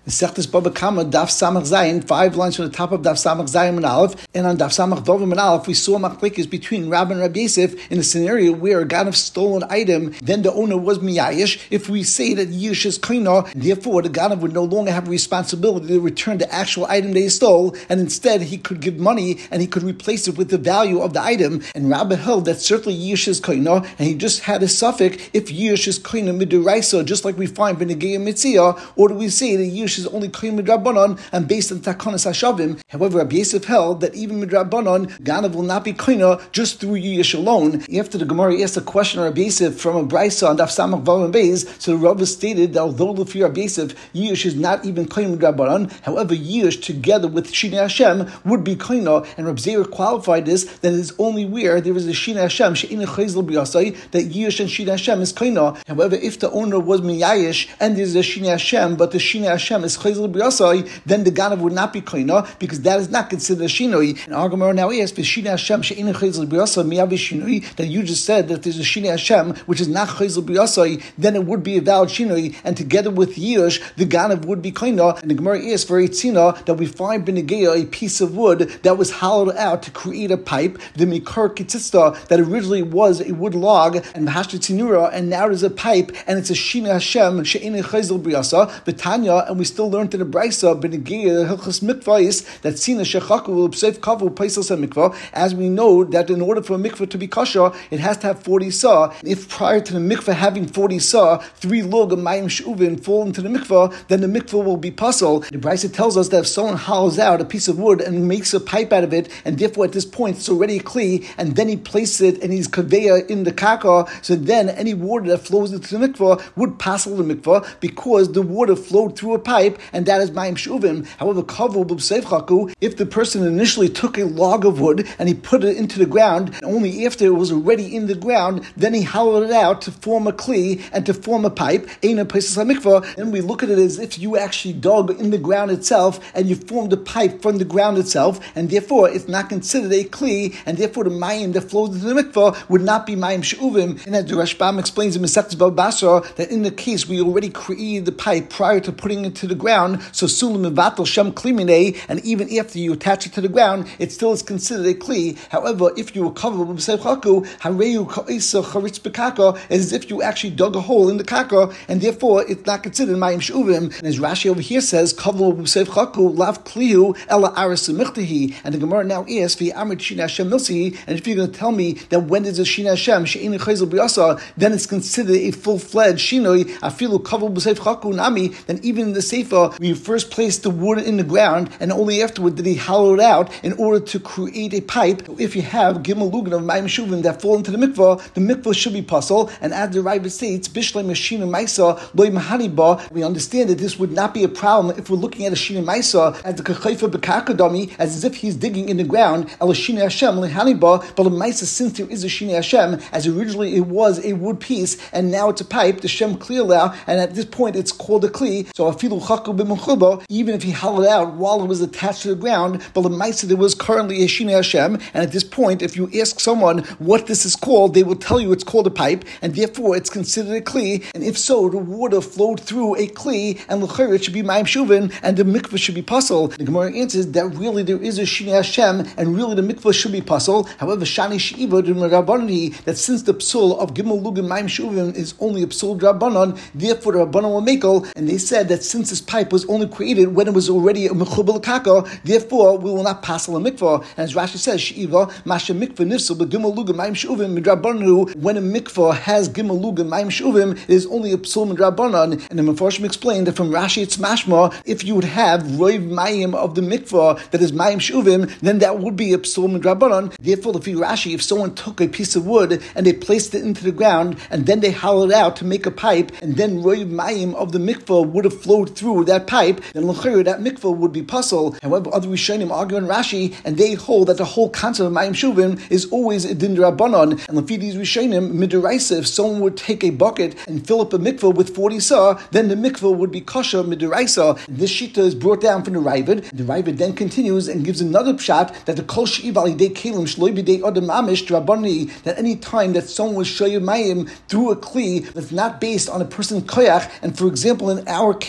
Mesechtes Baba Kama, Daf Samach Zayin, 5 lines from the top of Daf Samach Zayin and Aleph, and on Daf Samach Dovim and Aleph, we saw machlekes between Rab and Rabbi Yosef in a scenario where a ganav stole an item, then the owner was miyayish. If we say that yish is klina, therefore the ganav would no longer have a responsibility to return the actual item that he stole, and instead he could give money and he could replace it with the value of the item. And Rabbi held that certainly yish is klina, and he just had a suffix if yish is klina miduraisa, just like we find Benegei Mitzia, or do we say that yish is only klina midrabanan and based on takonas hashavim? However, Rabbi Yosef held that even midrabanan, ganav will not be klina just through yish alone. After the Gemara asked a question of Rabbi Yosef from a brisa on Daf Samach Vav and Beis, so the Rav stated that although Lefi Rabbi Yosef, yish is not even klina midrabanan, however, yish together with Shinei Hashem would be klina, and Rab Zeir qualified this that it is only where there is a Shinei Hashem she'ina chayzel b'yasai that yish and Shinei Hashem is klina. However, if the owner was miyayish and there's a Shinei Hashem, but the Shinei Hashem is chayzel b'yasai, then the ganav would not be klina because that is not considered a shinoi. And our Gemara now asks, "Shinei Hashem she'ina chayzel b'yasai miyav shinoi." That you just said that there's a Shinei Hashem which is not chayzel b'yasai, then it would be a valid shinoi, and together with yish, the ganav would be klina. And the Gemara asks for Eitzina that we find Benegea, a piece of wood that was hollowed out to create a pipe, the Mikar Kitzista that originally was a wood log, and Mahashta Tinura, and now there's a pipe, and it's a Shinei Hashem she'ina chayzel b'yasa Betanya, and we still learned in the Brisa Benegea Hilchas Mikvahis that Sina Shechaku will Pseif Kavu Paisel Mikvah, as we know that in order for a mikvah to be kosher, it has to have 40 sa. If prior to the mikvah having 40 sa, 3 log of mayim shuvin fall into the mikvah, then the mikvah will be puzzle. The Brisa tells us that if someone hollows out a piece of wood and makes a pipe out of it, and therefore at this point it's already a kli, and then he places it and he's kaveya in the kaka, so then any water that flows into the mikvah would puzzle the mikvah because the water flowed through a pipe, and that is mayim shuvin. However, kavu b'seif chaku, if the person initially took a log of wood and he put it into the ground, and only after it was already in the ground, then he hollowed it out to form a kli and to form a pipe, Eina Paisel HaMikvah, then we look at it as if you actually dug in the ground itself and you formed a pipe from the ground itself, and therefore it's not considered a kli, and therefore the mayim that flows into the mikvah would not be mayim she'uvim. And as the Rashbam explains in Mesechtes Baba Basra, that in the case we already created the pipe prior to putting it to the ground, so sulam mevatel shem kli minei, and even after you attach it to the ground, it still is considered a kli. However, if you were covered with b'seif chaku, hareyu ka'isa charitz b'kaka, as if you actually dug a hole in the kaka, and therefore it's not considered mayim she'uvim. And as Rashi over here says, covered with b'seif chaku lav klihu ela aris semichtahi. And the Gemara now asks, v'amrit Shinei Hashem milsi, and if you're going to tell me that when there's a Shinei Hashem she'ina chayzel b'yasa, then it's considered a full-fledged shinoi, afilu covered b'seif chaku nami, then even in the sefer, when you first placed the wood in the ground, and only afterward did he hollow it out in order to create a pipe. If you have gimel lugan of mayim shuvim that fall into the mikvah should be puzzle. And as the Raiva states, bishlei mashina maisa loy mahaniba, we understand that this would not be a problem if we're looking at a shina maisa as the kachayfa b'kakadami, as if he's digging in the ground, el shina Hashem lehaniba, but a maisa, since there is a shina Hashem, as originally it was a wood piece, and now it's a pipe, the shem clear now, and at this point it's called a kli, so afilu chaku b'mechuba, even if he hollowed out while it was attached to the ground, but the maisa there was currently a Shinei Hashem, and at this point, if you ask someone what this is called, they will tell you it's called a pipe, and therefore it's considered a kli, and if so, the water flowed through a kli, and l'chayr it should be mayim shuvin, and the mikvah should be puzzle. The Gemara answers that really there is a Shinei Hashem, and really the mikvah should be puzzle. However, Shani Shiva the Rabbanani, that since the psul of Gimel Lugan mayim shuvin is only a psul Rabbanon, therefore the Rabbanon will makel, and they said that since this pipe was only created when it was already a mechubel kaka, therefore we will not pass a mikvah. And as Rashi says, Shiva masha mikvah nifsel but gimel luga mayim shuvim midrabanu. When a mikvah has gimel luga mayim shuvim, it is only a psul midrabanan. And the Mefarshim explained that from Rashi it's mashma, if you would have roiv mayim of the mikvah that is mayim shuvim, then that would be a psul midrabanan. Therefore, if you Rashi, if someone took a piece of wood and they placed it into the ground and then they hollowed out to make a pipe, and then roiv mayim of the mikvah would have flowed through that pipe, then l'chayr that mikvah would be puzzle. However, other Rishonim argue in Rashi, and they hold that the whole concept of mayim shuvim is always a din d'Rabbanan. And lefi these Rishonim midiraisa, if someone would take a bucket and fill up a mikvah with 40 sa, then the mikvah would be kosher midiraisa. This shita is brought down from the Ravid. The Ravid then continues and gives another pshat that the kol she'iv alidei kelim shloi b'dei adam mamish d'Rabbani, that any time that someone was shoyev mayim through a kli that's not based on a person's koyach, and for example in our case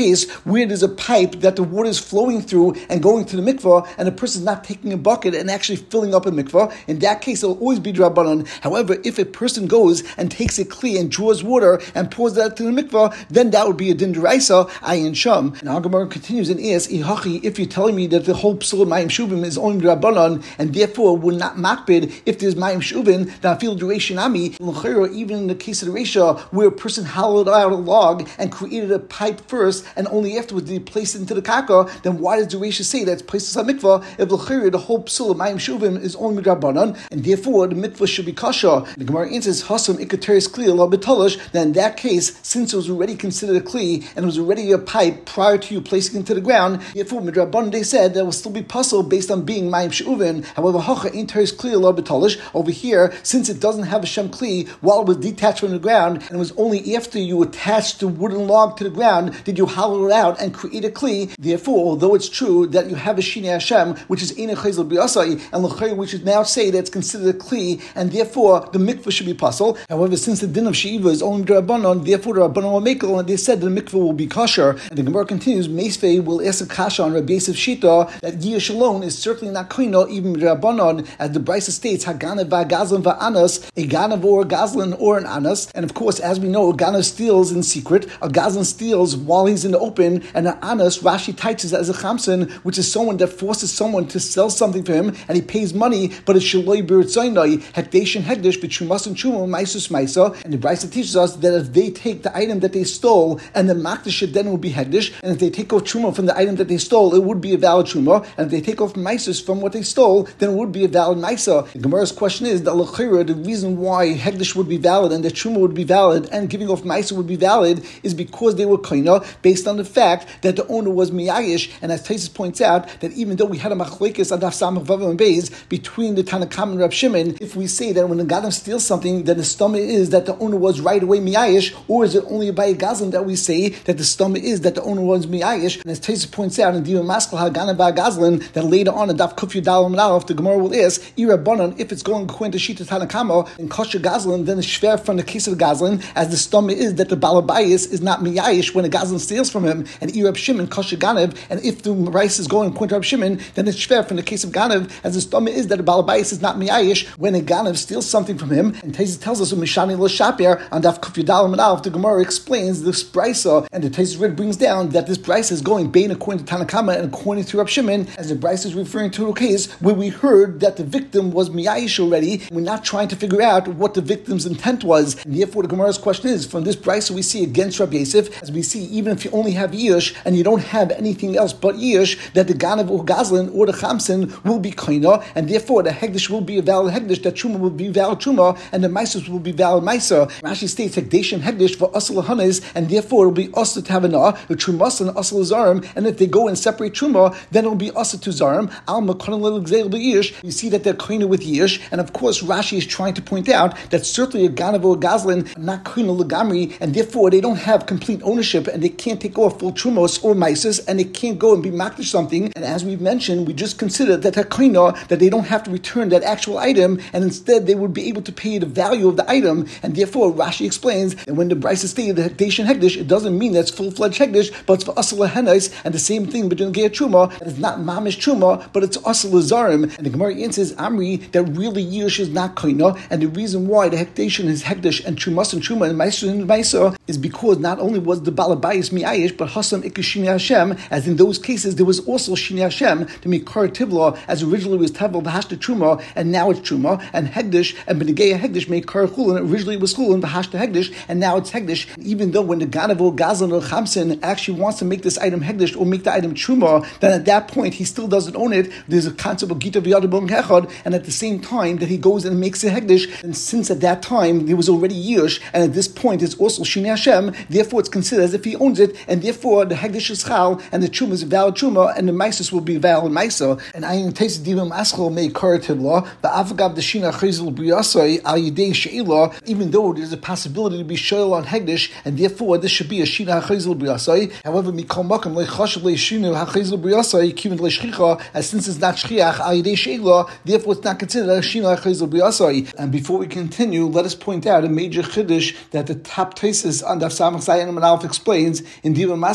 where there's a pipe that the water is flowing through and going to the mikvah, and the person is not taking a bucket and actually filling up a mikvah, in that case it will always be drabanan. However, if a person goes and takes a kli and draws water and pours that to the mikvah, then that would be a din d'oraisa, ayin sham. And our Gemara continues and asks, if you're telling me that the whole psul mayim shuvim is only drabanan, and therefore will not makbid if there's mayim shuvim, then I feel duration ami, even in the case of the Resha, where a person hollowed out a log and created a pipe first, and only afterwards did he place it into the kaka, then why does the Resha say that it's placed as a mikvah if the whole psul mayim shuvim is only drabanan, and therefore the mikvah should be kasha? The Gemara answers, Hasam ikateris kli ala betalish. Then in that case, since it was already considered a kli and it was already a pipe prior to you placing it into the ground, therefore midrabanan they said that will still be puzzle based on being mayim shuvin. However, hacha interis kli ala betalish. Over here, since it doesn't have a shem kli, while it was detached from the ground, and it was only after you attached the wooden log to the ground did you hollow it out and create a kli. Therefore, although it's true that you have a shini Hashem, which is ina chayzel b'yasai, and l'chay, which is now say that it's considered a kli, and therefore the mikvah should be puzzle. However, since the din of She'iva is only Rabbanon, therefore the Rabbanon will make it, and they said the mikvah will be kosher. And the Gemara continues, Meisvei will ask a kasha on Rabbi Yosef Shita that Yish alone is certainly not koino, even Rabbanon, as the Brisa states, Haganav v'agazlan v'anas, a ganav or a gazlan or an anas. And of course, as we know, a ganav steals in secret, a gazlan steals while he's in the open, and an anas, Rashi teaches as a chamsin, which is someone that forces someone to sell something for him, and he pays money, but it's shaloi b'ritzaynai, hekdesh and hekdesh, b'trumas and truma, maisus maisa. And the Brisa teaches us that if they take the item that they stole, and the makdash then will be hekdesh, and if they take off truma from the item that they stole, it would be a valid truma, and if they take off maisus from what they stole, then it would be a valid maisa. The Gemara's question is that l'chira, the reason why hekdesh would be valid and the truma would be valid and giving off maisa would be valid is because they were koina, based on the fact that the owner was miyayish. And as Taisus points out, that even though we had a machlekes on Daf Samach Vav and Beis between the Tanakam and Rab Shimon, if we say that when the Gadam steals something, then the stomach is that the owner was right away miyayish, or is it only by a gazlan that we say that the stomach is that the owner was miyayish? And as Taisus points out in Diva Maskal Hagana ba Gazlan, that later on in Daf Kufyu Dalam Nalaf, the Gemara will ask, Irabanan, if it's going according to Shita Tanakama and kosher gazlan, then it's shver from the case of the gazlan, as the stomach is that the balabayis is not miyayish when a gazlan steals from him, and Irab Shimon kosher ganev, and if the rice is going according to Rab Shimon, then it's shver from the case of ganev, as the stomach is that the balabayis is not miyayish when a ganev steals something from him. And Taisus tells us Mishani lo Shapir on Daf Kufyu Dalam Nalaf, the Gemara explains this brisa, and the Taisus Rid brings down that this brisa is going bein according to Tanakama and according to Rab Shimon, as the brisa is referring to a case where we heard that the victim was miyayish already. We're not trying to figure out what the victim's intent was, and therefore the Gemara's question is, from this brisa we see against Rabbi Yosef, as we see even if you only have yish and you don't have anything else but yish, that the ganav or gazlan or the chamsin will be koina, and therefore the hegdish will be a valid hegdish, that truma will be valid truma, and the maisus will be valid maisa. Rashi states hegdish and hegdish for asal hanes, and therefore it will be asa to have an the trumas and asal zarim, and if they go and separate truma, then it will be asa to zarim. Al makonin little gzeil beyish. You see that they're koina with yish, and of course Rashi is trying to point out that certainly a ganav or gazlan not koina legamri, and therefore they don't have complete ownership, and they can't take off full trumos or maisus, and they can't go and be makdish something. And as we've mentioned, we just consider that koina, that they don't have to return that actual item, and instead they would be able to pay the value of the item. And therefore Rashi explains that when the Brisa stated the hekdesh and hekdesh, it doesn't mean that's full-fledged hekdesh, but it's for asal henais, and the same thing between gei truma, and it's not mamish truma, but it's asal zarim. And the Gemara answers Amri that really yish is not koina, and the reason why the hekdesh is hekdesh and trumas and truma and maisa is because not only was the balabayis miyayish, but hasam ikashini Hashem, as in those cases there was also shini Hashem to make kar tivla, as originally was tevel v'hashta truma, and now it's truma, and hegdish and benegeya hegdish made kar chulin, originally it was chulin v'hashta hegdish, and now it's hegdish. Even though when the ganav or gazlan or chamsin actually wants to make this item hegdish or make the item truma, then at that point he still doesn't own it. There's a concept of gita v'yadabon hechad, and at the same time that he goes and makes it hegdish, and since at that time there was already yish, and at this point it's also shini Hashem, therefore it's considered as if he owns it, and therefore the hegdish is chal, and the truma is a valid truma, and the maisus will be valid maisa. And ayin taste divim aschol may karativla, the avagav the shina chayzel b'yasai al yidei sheila, even though there's a possibility to be shoyl on hegdish, and therefore this should be a shina chayzel b'yasai. However, mikol makam leichashav leishinu hachayzel b'yasai kivin leishchicha, as since it's not shchiach al yidei sheila, therefore it's not considered a shina chayzel b'yasai. And before we continue, let us point out a major chiddush that the top thesis on Daf Samach Zayin and Aleph explains in Diva Mas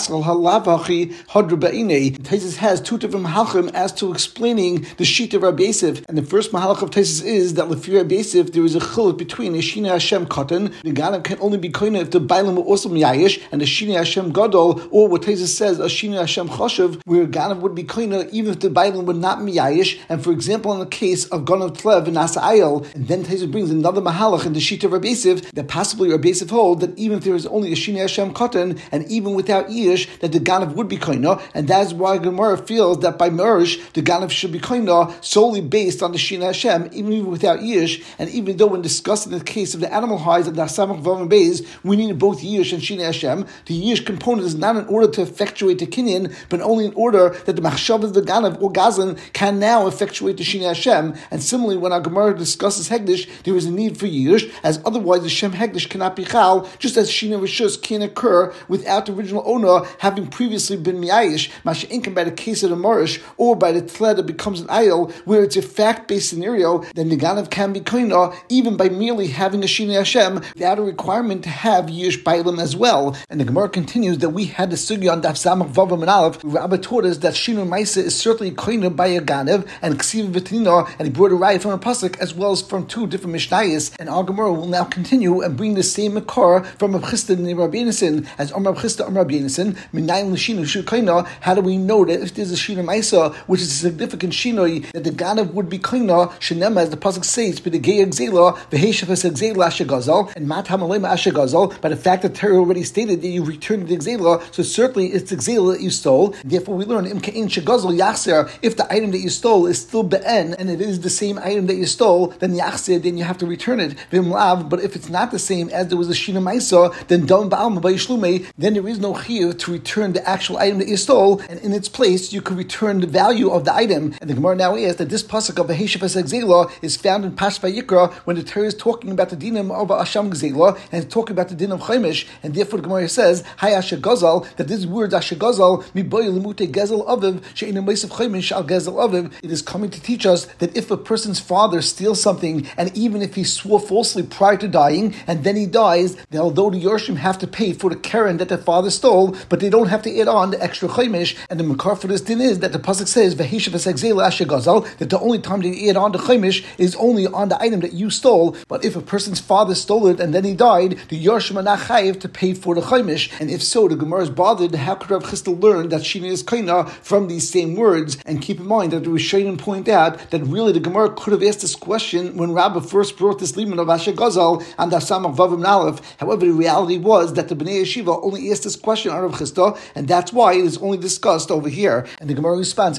Maskal Halavachi Hadrabaine. Taisus has two different mahalchim as to explaining the Shita Rabbi Yosef. And the first mahalach of Taisus is that Lefi Rabbi Yosef there is a chiluk between a Shina Hashem Katan. The Ganav can only be koina if the Bailam were also Miyayish, and the Shina Hashem Gadol, or what Taisus says, a Shina Hashem Choshev, where Ganav would be koina even if the Bailam were not Miyayish. And for example, in the case of Ganav Tlev and Nasa Ayel, and then Taisus brings another mahalach in the Shita Rabbi Yosef that possibly Rabbi Yosef hold that even if there is only a Shina Hashem Katan, and even without Yish, that the Ganav would be koina, and that is why Gemara feels that by Merish, the Ganav should be koina solely based on the Shina Hashem, even without Yish. And even though when discussing the case of the animal hides of the Asamach Vav and Beis, we need both Yish and Shina Hashem. The Yish component is not in order to effectuate the Kinyan, but only in order that the Machshav of the Ganav or Gazan can now effectuate the Shina Hashem. And similarly, when our Gemara discusses Hegdish, there is a need for Yish, as otherwise the Shem Hegdish cannot be Chal, just as Shina Rishus can occur without the original owner having previously been Miyayish, Masha'inkan by the case of the Morish, or by the Tled that becomes an Ayel, where it's a fact-based scenario, then the Ganav can be koina even by merely having a Shina Hashem without a requirement to have Yish Bailam as well. And the Gemara continues that we had the sugya on Daf Samach Vav and Aleph. Rabbi taught us that Shina Maisa is certainly koina by a Ganav and Ksiv V'Tanina, and he brought a raya from a pasuk as well as from two different Mishnayos. And our Gemara will now continue and bring the same makar from Rav Chisda and Rabbi Yonasan as Rav Chisda and Rabbi Yonasan. Minayin l'shinu shu koina. How do we know that if there's a Shina Maisa, which is a significant shinoi, that the Ganav would be koina? Shenema, as the pasuk says, by the Gei Gzela, V'Heishafas Gzela Ashagazal, and Mat Hamalema Ashagazal. By the fact that Torah already stated that you returned the Gzela, so certainly it's the Gzela that you stole. Therefore, we learn Imkain Shagazal Yachser. If the item that you stole is still be'en and it is the same item that you stole, then Yachser, then you have to return it. V'Imlav. But if it's not the same as there was a Shina Maisa, then Dam Ba'alma Ba'Yishlume, then there is no chiyuv to return the actual item that you stole, and in its place you could return the value of the item. And the Gemara now asks that this pasuk of V'Heishafas Gzela is found in Pashva Yikra when the Torah is talking about the dinim of Asham Gzela and it's talking about the din of Chaimish, and therefore the Gemara says Hay Ashagazal, that this word Ashagazal Miboy Limute Gezel Aviv She'in Meisiv Chaimish Al Gezel Aviv. It is coming to teach us that if a person's father steals something, and even if he swore falsely prior to dying and then he dies, then although the Yorshim have to pay for the Karen that their father stole, but they don't have to add on the extra Chaimish. And the makar for this din is that the pasuk says V'Heishafas Gzela Ashagazal, that the only time they add on the Chaimish is only on the item that you stole. But if a person's father stole it and then he died, the Yorshim are not chayiv to pay for the Chaimish. And if so, the Gemara is bothered, how could Rav Chisda learn that Shina is koina from these same words? And keep in mind that the Rishonim point out that really the Gemara could have asked this question when Rabbah first brought this limud of Ashagazal and Daf Samach Vav and Aleph. However, the reality was that the Bnei Yeshiva only asked this question on Rav Chisda, and that's why it is only discussed over here. And the Gemara responds,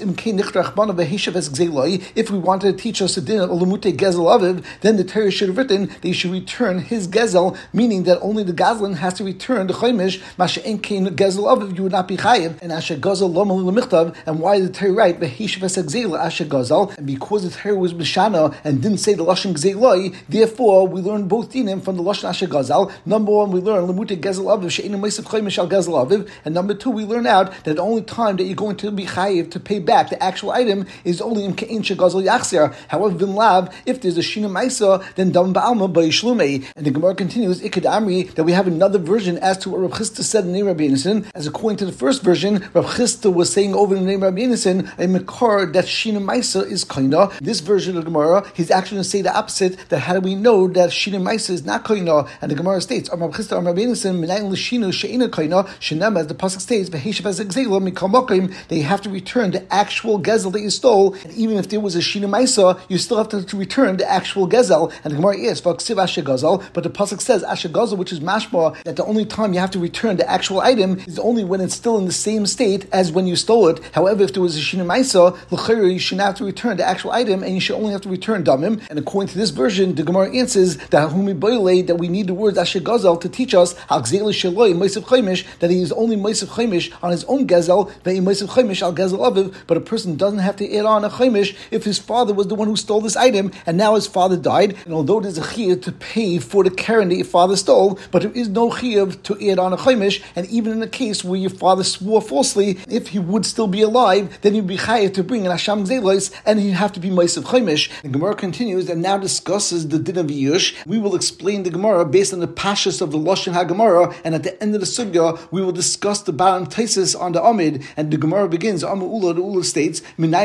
if we wanted to teach us the din of Lamute Gezel Aviv, then the Torah should have written that you should return his Gezel, meaning that only the Gazlan has to return the Chaimish. Masha'en Kein Gezel Aviv, you would not be chayiv. And Ashagazal Lomali Lemichtav, and why did the Torah write V'Heishafas Gzela Ashagazal? And because the Torah was B'Shana and didn't say the Lashon Gzeloi, therefore we learn both dinim from the Lashon Ashagazal. Number one, we learn Lamute Gezel Aviv She'en Meisiv Chaimish Al Gezel Aviv, and number two, we learn out that the only time that you're going to be chayiv to pay back the actual item is only in Ke'en Shagazal Yachser. However, Vimlav, if there's a Shina Maisa, then Dam Ba'alma Ba'Yishlume. And the Gemara continues, Ikad Amri, that we have another version as to what Rav Chisda said in the name of Rabbi Yonasan. As according to the first version, Rav Chisda was saying over in the name of Rabbi Yonasan, a makar that Shina Maisa is koina. This version of the Gemara, he's actually going to say the opposite, that how do we know that Shina Maisa is not koina? And the Gemara states, Rav Chisda Rabbi Yonasan, Minayin l'shinu she'ina koina, Shinam, as the pasuk states, V'Heishafas Gzela Mikal Mokim, they have to return the actual gezel that you stole, and even if there was a Shina Maisa, you still have to return the actual gezel. And the Gemara is V'Ksiv Ashagazal, but the pasuk says Ashagazal, which is mashma, that the only time you have to return the actual item is only when it's still in the same state as when you stole it. However, if there was a Shina Maisa, l'chayr, you should not have to return the actual item, and you should only have to return damim. And according to this version, the Gemara answers that we need the word Ashagazal to teach us how Gzela Shaloi Meisiv Chaimish, that he is only Meisiv Chaimish on his own gezel, Meisiv Chaimish Al Gezel Aviv, but a person doesn't have to add on a Chaimish if his father was the one who stole this item, and now his father died, and although there's a chiyuv to pay for the Karen that your father stole, but there is no chiyuv to add on a Chaimish. And even in a case where your father swore falsely, if he would still be alive, then he'd be chayiv to bring an Asham Gzelos, and he'd have to be Meisiv Chaimish. The Gemara continues and now discusses the din of Yush. We will explain the Gemara based on the pashas of the Lashon HaGemara, and at the end of the sugya, we will discuss discuss the bottom Taisis on the Amid, and the Gemara begins, the Ula states,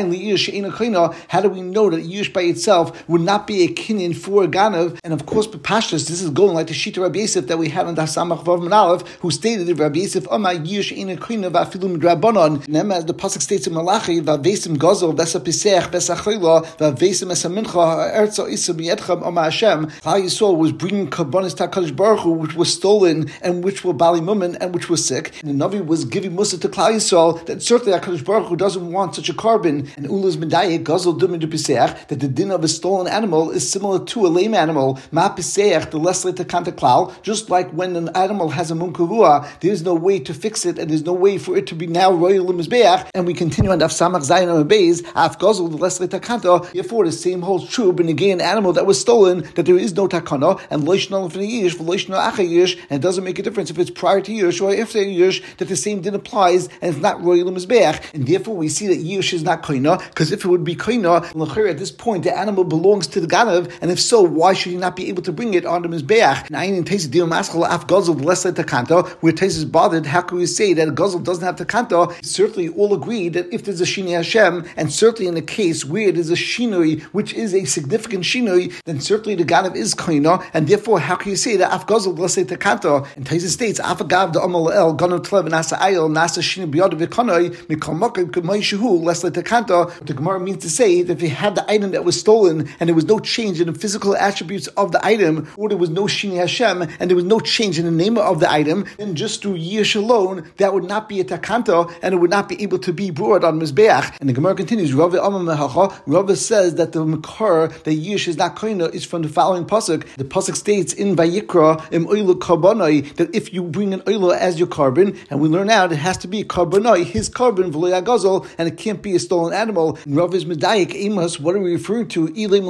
how do we know that Yush by itself would not be a kinyan for a Ganav? And of course, B'Pashtus, this is going like the Shita Rabbi Yosef that we had on Daf Samach Vav Menalev, who stated that Rabbi Yosef Amar Yush Eina Koina V'Afilu Midrabanon. And as the pasuk states in Malachi, V'Vesim Gazel V'Esa Pisech V'Esa Chayla V'Vesim Esa Mincha Erza Isa B'Yedchem Amar Hashem. Klal Yisrael was bringing Karbonis Takadosh Baruch Hu, which was stolen and which were Bali Mumin and which was sick. And the Navi was giving Musa to Klal Yisrael that certainly HaKadosh Baruch Hu doesn't want such a carbon. And Ula's Medayek Gazel Dumid Pisech, that the din of a stolen animal is similar to a lame animal. Ma Pisech, the less later Kanta Klal, just like when an animal has a munkavua, there's no way to fix it and there's no way for it to be now royal limizbeach. And we continue on Daf Samach Zayin on Beis, Af Gazel, the less later Kanta. Therefore, the same holds true, but again, an animal that was stolen, that there is no takana, and loishna l'fnei yish, v'loishna acha yish, and it doesn't make a difference if it's prior to yish or after yish, that the same din applies, and it's not royal limizbeach. And therefore, we see that yish is not koina, because if it would be koina, at this point, the animal belongs to the ganav, and if so, why should he not be able to bring it on the mizbeach? And ayin in Taisis Dio Maschal Af Gazel less like takanta, where Taisis is bothered, how can we say that a Gazel doesn't have takanta? Certainly, all agree that if there's a Shinui Hashem, and certainly in a case where there's a Shinui, which is a significant Shinui, then certainly the ganav is koina, and therefore, how can you say that Af Gazel less like takanta? And Taisis states, Af Agav the Amal El Ganav Tlev Nasa Ayel Nasa Shinui Biyad V'Kanoi Mikamakam Kamay Shehu less like takanta. The Gemara means to say that if he had the item that was stolen and there was no change in the physical attributes of the item, or there was no Shini Hashem and there was no change in the name of the item, then just through Yish alone, that would not be a takanta and it would not be able to be brought on Mizbeach. And the Gemara continues, Rava says that the Makar, that Yish is not koina, is from the following pasuk. The pasuk states in Vayikra, Im Oila Karbonai, that if you bring an Oila as your carbon, and we learn out it has to be Karbonai, his carbon, V'lo Yagazol, and it can't be a stolen animal. And Rav is Medayik, Amos, what are we referring to?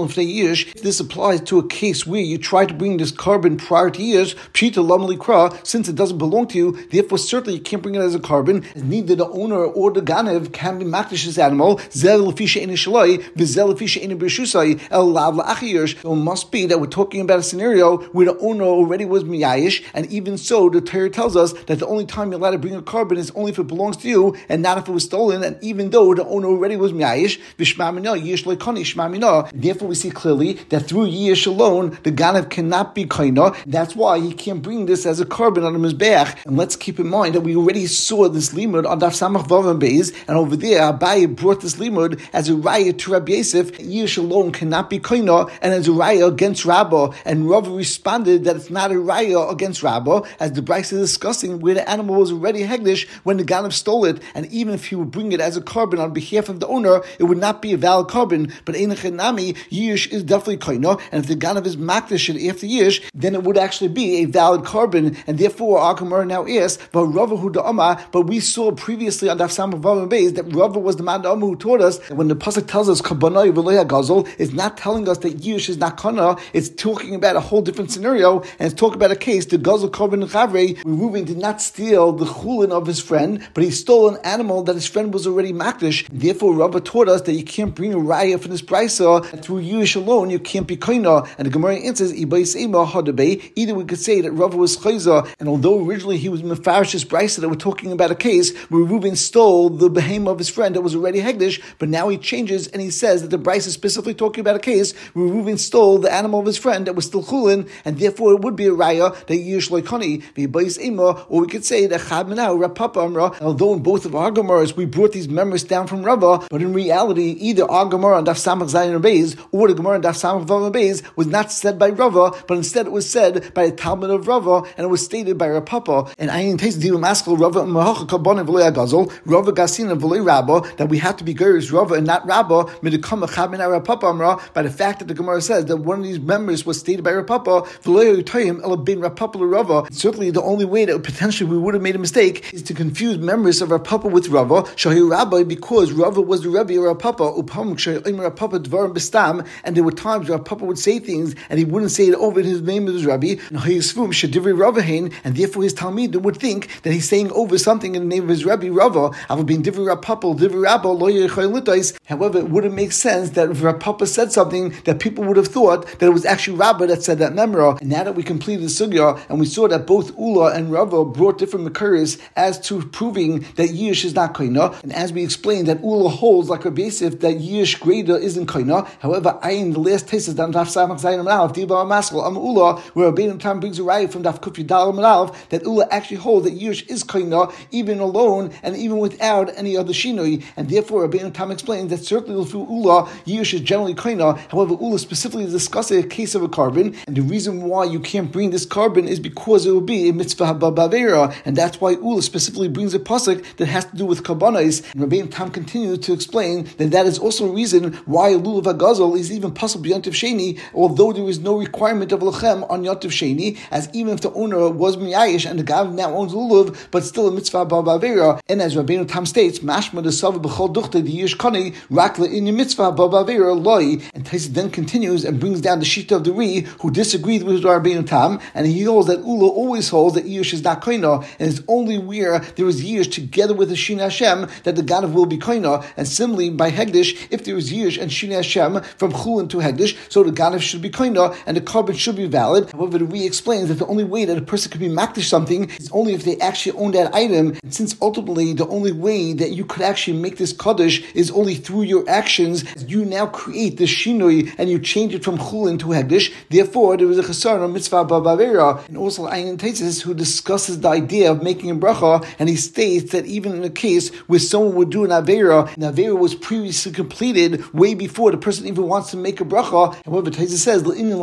If this applies to a case where you try to bring this carbon prior to years, Pshita Lamali Kra, since it doesn't belong to you, therefore certainly you can't bring it as a carbon, as neither the owner or the Ganev can be makdish this animal. Zel Lefisha Ene Shalai, Vizel Lefisha Ene B'Rishusai, El Lav La'achiyirsh. So it must be that we're talking about a scenario where the owner already was Miyayish, and even so, the Torah tells us that the only time you're allowed to bring a carbon is only if it belongs to you, and not if it was stolen, and even though the owner already was Miyayish, Vishmamina, Yish Lekani, Shmamina. Therefore, we see clearly that through Yish alone, the Ganav cannot be Kaina. That's why he can't bring this as a carbon on the Mizbeach. And let's keep in mind that we already saw this limud on Daf Samach Vav and Beis, and over there, Abaye brought this limud as a raya to Rabbi Yosef. Yish alone cannot be Kaina, and as a raya against Rabbah. And Rav responded that it's not a raya against Rabbah, as the Bryce is discussing where the animal was already Hegdish when the Ganav stole it, and even if he would bring it as a carbon on behalf of the owner, it would not be a valid carbon. But Einachinami, Yish is definitely Kaina, and if the Ganav is Makdish after Yish, then it would actually be a valid carbon, and therefore our Gemara now asks, but we saw previously on Daf Samach Vav and Beis that Rava was the man who taught us that when the pasuk tells us Kabbanai V'lo Yagazol, it's not telling us that Yish is not Kana, it's talking about a whole different scenario, and it's talking about a case, the Gazel Carbon Chavrei, where Reuven did not steal the chulin of his friend, but he stole an animal that his friend was already Makdish. Therefore, Rava taught us that you can't bring a raya from this brisa, and through Yish alone, you can't be Kaina. And the Gemara answers, either we could say that Rava was Chayza, and although originally he was Mefarsh's brisa that we're talking about a case where Reuven stole the behemoth of his friend that was already Hegdish, but now he changes and he says that the brisa is specifically talking about a case where Reuven stole the animal of his friend that was still chulin, and therefore it would be a raya that Yish Loikani, or we could say that Chad Menau, Rapapa Amra, although in both of our Gemaras we brought these memories down from Rava, but in reality either our Gemara on Daf Samach Zayin and Beis or the Gemara on Daf Samach Vav and Beis was not said by Rava, but instead it was said by the Talmud of Rava, and it was stated by Rapapa. And I taste the Maskal Rava Mahacha Kabon and V'lo Yagazol, Rava Gasin and V'lo Rabba, that we have to be Gurish Rava and not Rabba, Midikam Chad Menau Rapapa Amra, by the fact that the Gemara says that one of these members was stated by Rapapa, V'lo Yutayim El Bin Rapapa Rava. Certainly the only way that potentially we would have made a mistake is to confuse members of Rapapa with Rava, Shahi Rabbi, because Rava was the Rebbe of Rapapa, Upam Kshay Rapapa Dvarim Bistam, and there were times where Rapapa would say things and he wouldn't say it over in his name of his Rabbi, and therefore his Talmud would think that he's saying over something in the name of his Rabbi Rava. However, it wouldn't make sense that if Rapapa said something that people would have thought that it was actually Rabba that said that memra. And now that we completed the sugya and we saw that both Ula and Rava brought different from Makaris as to proving that Yish is not Koina, and as we explained that Ula holds like Rabbi Yosef that Yish Greda isn't Koina. However, in the last taste is down Daf Samach Zayin Aleph, Diba Maskal Am Ula, where Rabbeinu Tam brings a riot from Daf Kufi Dal Aleph that Ula actually holds that Yish is Koina even alone and even without any other Shinoi, and therefore Rabbeinu Tam explains that certainly through Ula Yish is generally Koina. However, Ula specifically discusses a case of a carbon, and the reason why you can't bring this carbon is because it will be a mitzvah hababavera, and that's why Ula specifically brings a pasuk that has to do with karbanos. And Rabbeinu Tam continues to explain that is also a reason why lulav hagazol is even possible Yontif Sheni, although there is no requirement of lechem on Yontif Sheni, as even if the owner was miyayish and the guy now owns lulav, but still a mitzvah hababavera. And as Rabbeinu Tam states, mashma the sava b'chol duchte the yish kani rakle in your mitzvah hababavera loy. And Taisa then continues and brings down the shita of the Ri, who disagreed with Rabbeinu Tam, and he holds that Ula always holds that Yish is not koina, and it's only where there is Yish together with the Shin Hashem that the Ganav will be koina. And similarly, by Hegdish, if there is Yish and Shin Hashem from Chulin to Hegdish, so the Ganav should be koina, and the carbon should be valid. However, the Ri explains that the only way that a person could be makdish something is only if they actually own that item, and since ultimately the only way that you could actually make this kaddish is only through your actions, you now create the shinoi and you change it from chulin to hegdish. Therefore, there is a chesar on mitzvah babavera. And also Ayin Taisis, who discusses the idea of making a bracha, and he states that even in a case where someone would do an avera was previously completed way before the person even wants to make a bracha. However, Taisis says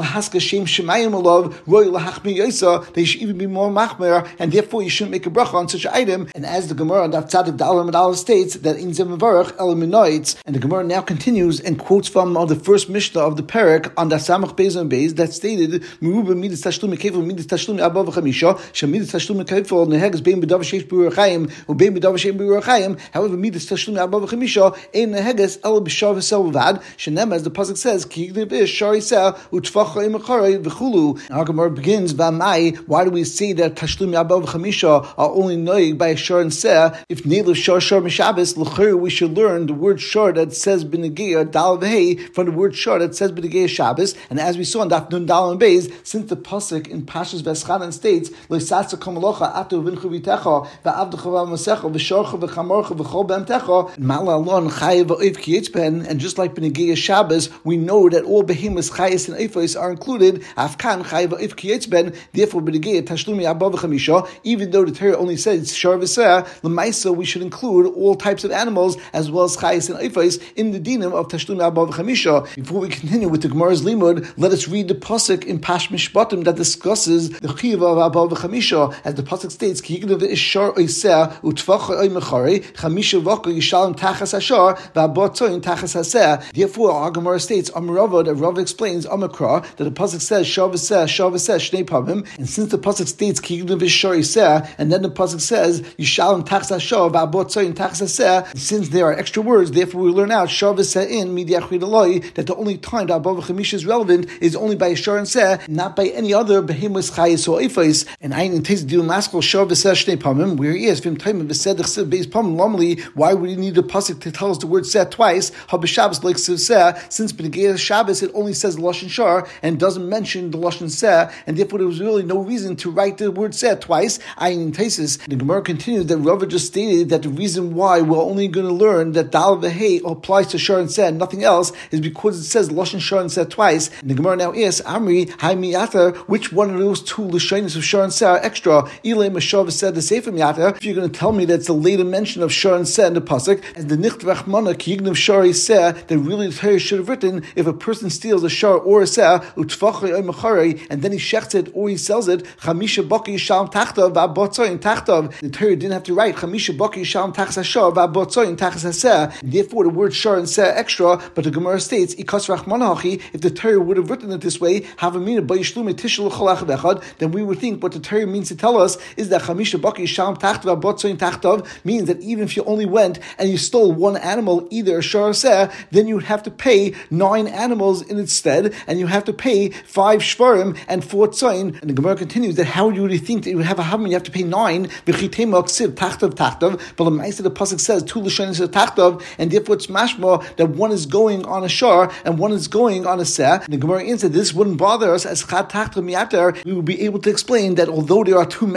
they should even be more machmer, and therefore you shouldn't make a bracha on such an item. And as the Gemara on Daf Tzadik Dalam and Aleph states that in Zemavarach Elaminoids, and the Gemara now continues and quotes from the first Mishnah of the Perek on the Samach Beis and Beis that stated Meruba Midas Tashlum Kevel Midas Tashlum Above Chamisha Shamidas Tashlum Kevel Nehegas Bein B'Dav Sheish B'Urachayim or Bein B'Dav Shein B'Urachayim. However, Midas Tashlum Above Chamisha Ein Nehegas El B'Shav V'Sel V'Vad Shenem, as the pasuk says Kignev Ish Shari Sel U'Tfach Imacharei V'Chulu. Our Gemara begins V'Amai. Why do we say that Tashlum Above Chamisha are only noig by Shar and Seh? If Neilav Shar Mishabes L'Chir, we should learn the word Shar that says B'Negeya Dal V'Hei from the word Shar that says B'Negeya Shabbos. And as we saw in Daf Nun Dal and Beis, since the pasuk in Pashas Veschanan states Loisatza Kamalocha Atu V'Nchu V'Techa V'Avdecha V'Masecha V'Sharcha V'Chamorcha V'Chol B'Emtecha Mal'alon Chayev V'Oiv Kiyitzben. And just like B'Negeya Shabbos, we know that all behemoths Chayes and Eifos are included. Afkan Chayev V'Oiv Kiyitzben. Therefore, B'Negeya Tashlumi Abba V'Chamisha, even though the Torah only says Shar V'Seh, L'Maisa we should include all types of animals as well as Chayes and Eifos in the dinim of Tashlumi Abba V'Chamisha. Before we continue with the Gemara's limud, let us read the pasuk in Pash Mishpatim that discusses the chiyuv of Abba V'Chamisha, as the pasuk states, Ki yigdav ishar oiseh u'tfach oimechari chamisha v'aka yishalem tachas hashar v'abba tzoyin tachas haseh. Therefore, our Gemara states, Amarava, that Rav explains Amakra, that the pasuk says Shar V'Seh Shnei Pavim, and since the pasuk states Ki yigdav ishar oiseh, and then the pasuk says Yishalem tachas hashar v'abba tzoyin tachas haseh, since there are extra words, therefore we learn out Shar V'Seh in Midiachrid Eloi, that the only time that Abba V'Chamisha is relevant is only by Shar and Seh, not by any other behemoths Chayes or Eifos. And Ayin Teiz Dil Maskal Shar V'Seh Shnei Pamim, where he is Vim Taimim V'Seh D'Chsev Beis Pamim Lomli. Why would he need a pasuk to tell us the word Seh twice? HaB'Shabbos like Seh, since B'Negei Shabbos it only says Lashon Shar and doesn't mention the Lashon Seh, and therefore there was really no reason to write the word Seh twice. Ayin Teisis. The Gemara continues that Rava just stated that the reason why we're only going to learn that Dal V'Hei applies to Shar and Seh and nothing else is because it says Lashon Shar and Seh twice. And the Gemara now asks, Amri, Hai Miyata, which one of those two Lashonis of Shar and Seh are extra? Ilay Mashav said the Sefer Miyata. If you're going to tell me that it's a later mention of Shar and Seh in the pasuk, and the Nicht Rachmana Ki Yignav Shar Seh, that really the Torah should have written, if a person steals a Shar or a Seh, Utfachay Oimacharei, and then he shechts it or he sells it, Chamisha Baki Yishalem Tachtav V'Abotzoyin Tachtav. The Torah didn't have to write Chamisha Baki Yishalem Tachas HaShar V'Abotzoyin Tachas HaSeh. Therefore, the word Shar and Seh extra, but the Gemara states, Ikas Rachmana Hachi, if the Torah would have written it this way, Havamina Bayishlume Tishel Cholach Vechad, then we would think what the Torah means to tell us is that Chamisha Baki Yishalem Tachtav V'Abotzoyin Tachtav means that even if you only went and you stole one animal, either a Shar or Seh, then you would have to pay 9 animals in its stead, and you have to pay 5 shvarim and 4 tzoyin. And the Gemara continues that how would you think that you would have a havman, you have to pay 9 v'chitema ksiv tachtav, but the Ma'aseh the pasuk says 2 lashonis of tachtav, and therefore it's mashma that one is going on a Shar and one is going on a Seh. And the Gemara answered this wouldn't bother us as chat tachtav miater. We would be able to explain that although there are 2 mentions of the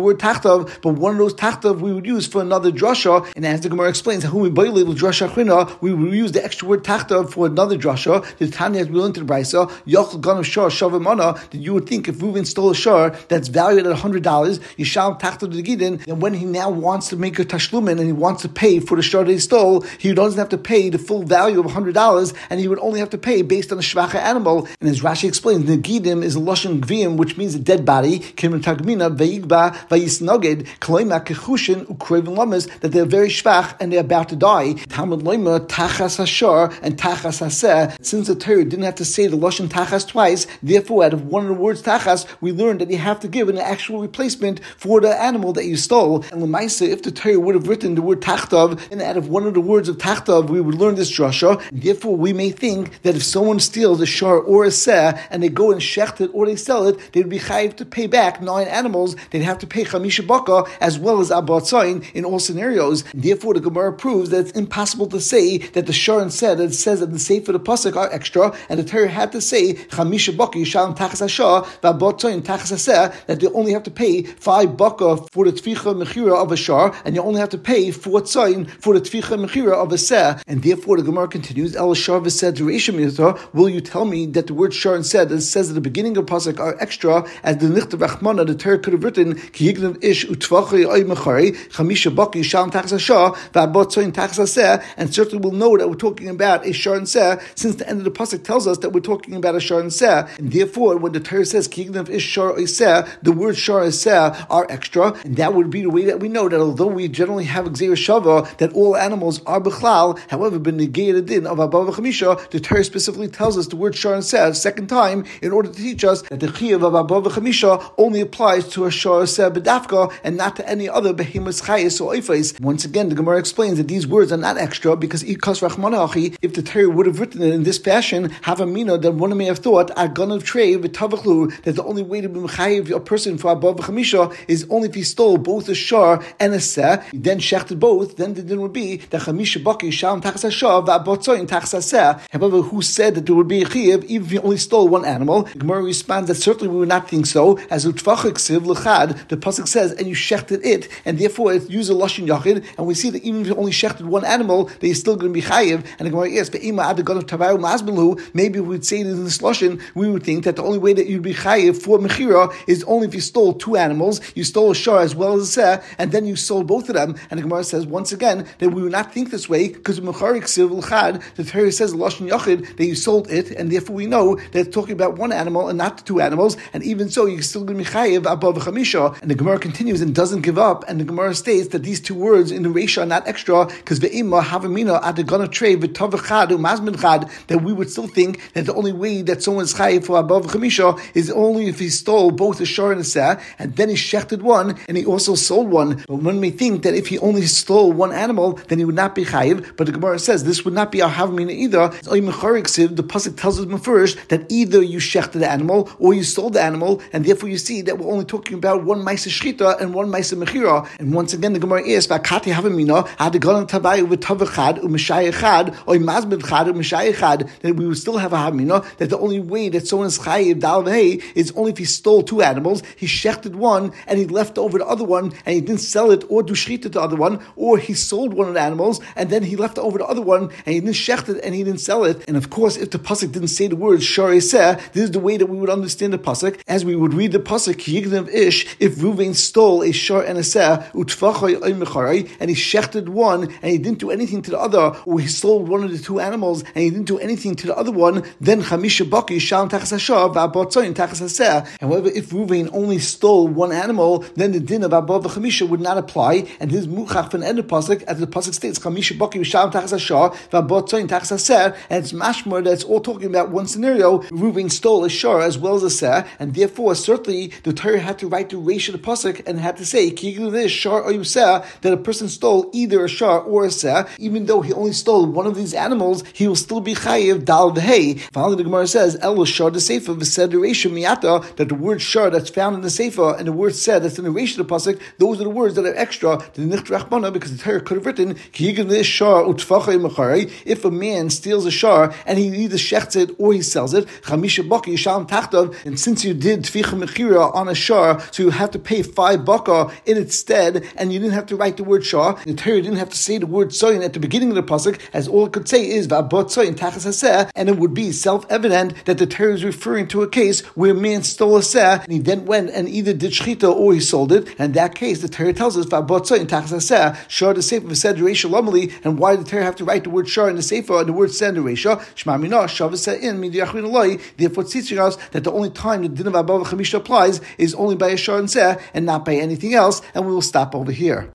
word tachtav, but one of those tachtav we would use for another drasha. And as the Gemara explains, how we label drasha achrina, we would use the extra word tachtav for another drasha. The Tanya, as we learned in the Brisa, yochel ganav shar shavamana, that you would think if Reuven stole a shar that's valued at $100, Yishal tachtav the gidin, and when he now wants to make a tashlumin and he wants to pay for the shar that he stole, he doesn't have to pay the full value of $100, and he would only have to pay based on a shvacha animal. And as Rashi explains, the gidim is a lashon gviyim, which means a dead body. Kim tagmina vayigba vayisnoged kloima kechushin ukreven lamas, that they're very shvach and they're about to die. Talmud loima tachas hashar and tachas haseh. Since the Torah didn't have to say the lashon tachas twice, therefore out of one of the words tachas, we learned that you have to give an actual replacement for the animal that you stole. And l'maisa, if the Torah would have written the word tachtav, and out of one of the words of tachtav, we would learn this drasha. Therefore, we may think that if someone steals a shar or a seh, and they go and shecht it or they sell it, they would be chayiv to pay back 9 animals. They'd have to pay chamisha baka as well as abat zayin in all scenarios. Therefore, the Gemara proves that it's impossible to say that the shar and seh that it says that the sefer of the pasuk are extra, and the Torah had to say chamisha baka yishalem tachas hashar v'abat zayin tachas haseh, that they only have to pay 5 baka for the tficha mechira of a shar, and you only have to pay 4 zayin for the tficha mechira of a seh. And therefore, the Gemara continues, El shar v'seh d'reisha minata. Will you tell me that the word shar and seh that it says at the beginning of pasuk are extra, as the nichtav rachmana, the Torah could have written ki yignav ish utvachei oy mechari chamisha baki shalom tachas hashar v'abat zayin tachas haseh, and certainly we'll know that we're talking about a shar and seh, since the end of the pasuk tells us that we're talking about a shar and seh. And therefore, when the Torah says ki yignav ish shar oy seh, the word shar and seh are extra, and that would be the way that we know that although we generally have gzeira shava that all animals are bechlal, however, ben negated din of abba v'chamisha, the Torah specifically tells us the word shar and seh second time in order to teach us that the chiyuv of abba v'chamisha only applies to a shar seh bedafka and not to any other behemoths chayis or oifais. Once again, the Gemara explains that these words are not extra because ikas rachmana achi, if the Torah would have written it in this fashion, havamina, that one may have thought aganav trei v'tavachlu, that the only way to be mechayiv a person for abba v'chamisha is only if he stole both a shar and a seh, he then shechted both, then the din would be that chamisha baki shalom tachas hashar v'abat zayin tachas haseh. However, who said that there would be a chiyuv even if he only stole one animal? The Gemara responds that certainly we would not think so, as utvachik siv l'chad, the pasuk says, and you shechted it, and therefore it uses a lashon yachid, and we see that even if you only shechted one animal, they are still going to be chayiv. And the Gemara asks, maybe if we'd say it in this lashon, we would think that the only way that you'd be chayiv for mechira is only if you stole 2 animals, you stole a shar as well as a seh, and then you sold both of them. And the Gemara says once again that we would not think this way because mecharik siv l'chad, the Torah says lashon yachid that you sold it, and therefore we know that it's talking about one animal and not 2 animals. And even so, you're still going to be chayiv abba v'chamisha. And the Gemara continues and doesn't give up. And the Gemara states that these 2 words in the Reisha are not extra because ve'imma havamina adagana trei v'tavachad u'mazmin chad, that we would still think that the only way that someone's chayiv for abba v'chamisha is only if he stole both a shar and a seh, and then he shechted one and he also sold one. But one may think that if he only stole one animal, then he would not be chayiv. But the Gemara says this would not be our havamina either. The pasuk tells us first that either you shechted the animal or you sold the animal, and therefore you see that we're only talking about one ma'aseh shchita and one ma'aseh mechira. And once again, the Gemara is v'akati havamina adagalan tabayu v'tavachad u'mishayachad or mazbid chad u'mishayachad, that we would still have a havamina that the only way that someone is chayiv dal v'hei is only if he stole 2 animals, he shechted one and he left over the other one and he didn't sell it or do shchita to the other one, or he sold one of the animals and then he left over the other one and he didn't shecht it and he didn't sell it. And of course, if the pasuk didn't say the word shar seh, this is the way that we would understand the pasuk, as we would read the pasuk yignav ish, if Reuven stole a shar and a seh utvachai oy mechari, and he shechted one and he didn't do anything to the other, or he sold one of the 2 animals and he didn't do anything to the other one, then chamisha baki shalom tachas hashar v'abat zayin tachas haseh. However, if Reuven only stole one animal, then the din of abba v'chamisha would not apply, and his muchach from the end of the pasuk, as the pasuk states, chamisha baki shalom tachas hashar v'abat zayin tachas haseh, and it's mashmar that it's all talking about one scenario. Reuven stole a shar as well as a seh, and therefore certainly the Torah had to write the reish of the pasuk and had to say this shar or seh, that a person stole either a shar or a seh, even though he only stole one of these animals, he will still be chayiv dal v'hei. Finally, the Gemara says el shar the sefer v'seh the reish miyata, that the word shar that's found in the sefer and the word seh that's in the reish of the pasuk, those are the words that are extra to the nichtav rachmana, because the Torah could have written this shar utvachai mechari, if a man steals a shar and he either shechts it or he sells it, chamisha baki shalom tachtav, and since you did tficha mechira on a shar, so you have to pay pay 5 baka in its stead, and you didn't have to write the word shah. The Torah didn't have to say the word tzoyin at the beginning of the pasuk, as all it could say is va'bot tzoyin tachas haseh, and it would be self-evident that the Torah is referring to a case where a man stole a seh, and he then went and either did shchita or he sold it. And in that case, the Torah tells us va'bot tzoyin tachas haseh, shah the sefer v'sed reisha lamali. And why did the Torah have to write the word shah in the sefer and the word sed in the reisha? Shma minah shah v'sed in midiyachrin aloi. Therefore, it's teaching us that the only time the din of abba v'chamisha applies is only by a shah and seh, and not by anything else. And we will stop over here.